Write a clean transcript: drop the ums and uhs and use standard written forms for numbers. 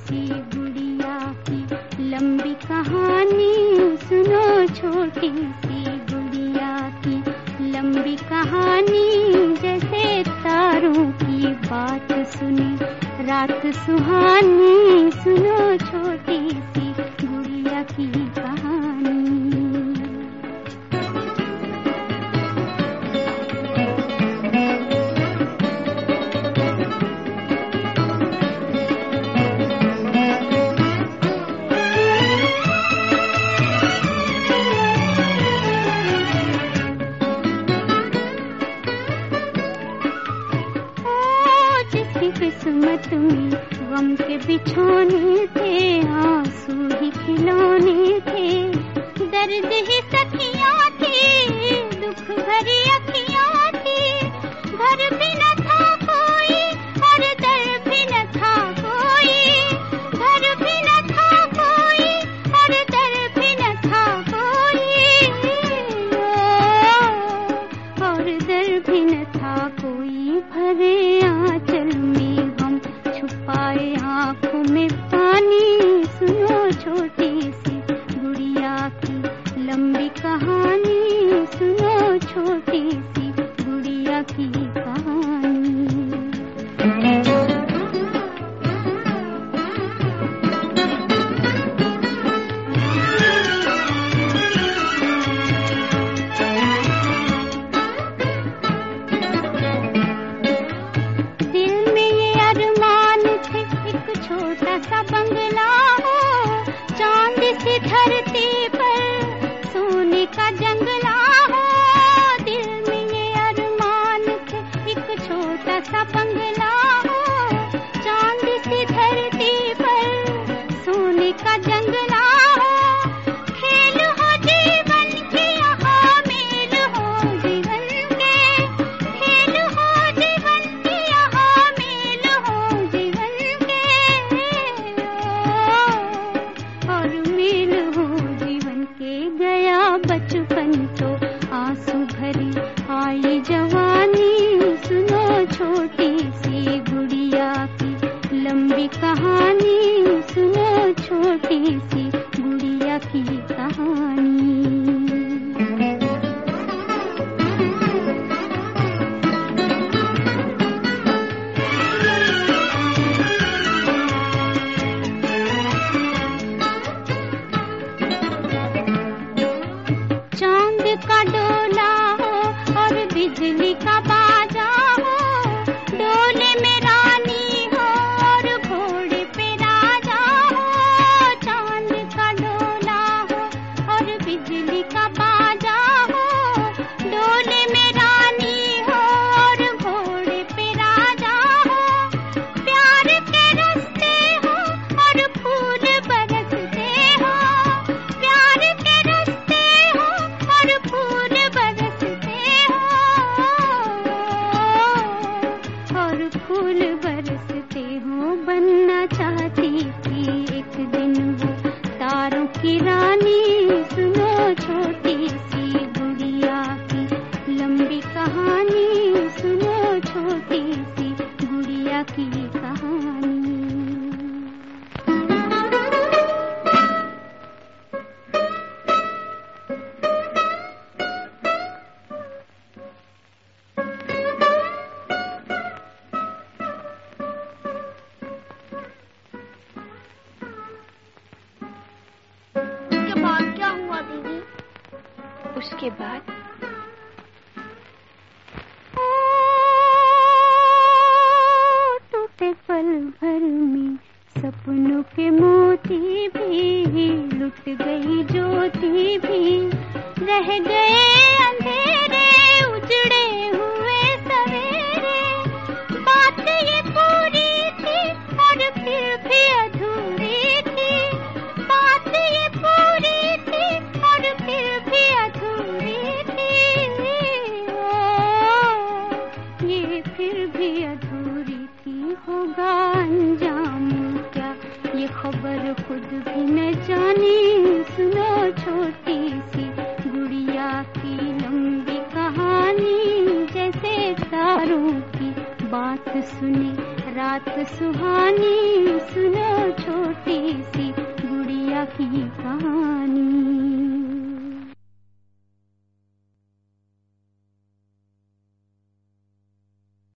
सी गुड़िया की लंबी कहानी सुनो, छोटी सी गुड़िया की लंबी कहानी। जैसे तारों की बात सुनी रात सुहानी, सुनो छोटी सी गुड़िया की कहानी। किस्मत में गम के बिछोने थे, आंसू ही खिलौने थे, दर्द ही सखियां थी, दुख भरी अखियां थी। घर भी न था कोई और दर भी न था कोई, घर भी न था कोई और दर भी न था कोई, और दर भी न था कोई। भरे आंचल में हम छुपाए आंखों में पानी, सुनो छोटी सी गुड़िया की लंबी कहानी, सुनो छोटी सी गुड़िया की कहानी। छोटा सा बंगला हो, चांद सी धरती पर सोने का जंगला हो। दिल में ये अरमान थे, एक छोटा सा बंगला हो, चांद सी धरती पर सोने का जंगला हो। खेल हो जीवन के यहाँ मेल हो जीवन के, खेल हो जीवन के यहाँ मेल हो जीवन और मेल हो जीवन के। गया बचपन तो आंसू भरी आई जवानी, सुनो छोटी सी गुड़िया की लंबी कहानी, सुनो छोटी सी गुड़िया की कहानी। का डोला हो और बिजली का बाजा हो, डोले में रानी हो और घोड़े पे राजा हो। चांद का डोला हो और बिजली का बाजा हो, डोले में रानी हो और घोड़े पे राजा हो। प्यार के रास्ते हो और फूल बरसते हो, प्यार के रास्ते हो और फूल बरसते हो, और फूल बरसते हो। बनना चाहती थी एक दिन वो तारों की रानी, सुनो छोटी सी गुड़िया की लंबी कहानी, सुनो छोटी सी गुड़िया की कहानी। उसके बाद टूटे पल भर में सपनों के मोती भी, लुट गई ज्योति भी, रह गए अंधेरे उजड़े हुए सवेरे। बात ये पूरी थी और फिर भी अधूरी थी, बात ये पूरी थी और फिर भी अधूरी थी, ये फिर भी अधूरी थी। होगा अंजाम क्या ये खबर खुद भी न जानी, सुनो छोटी सी गुड़िया की लंबी कहानी। जैसे तारों की बात सुनी रात सुहानी, सुनो छोटी सी गुड़िया की कहानी।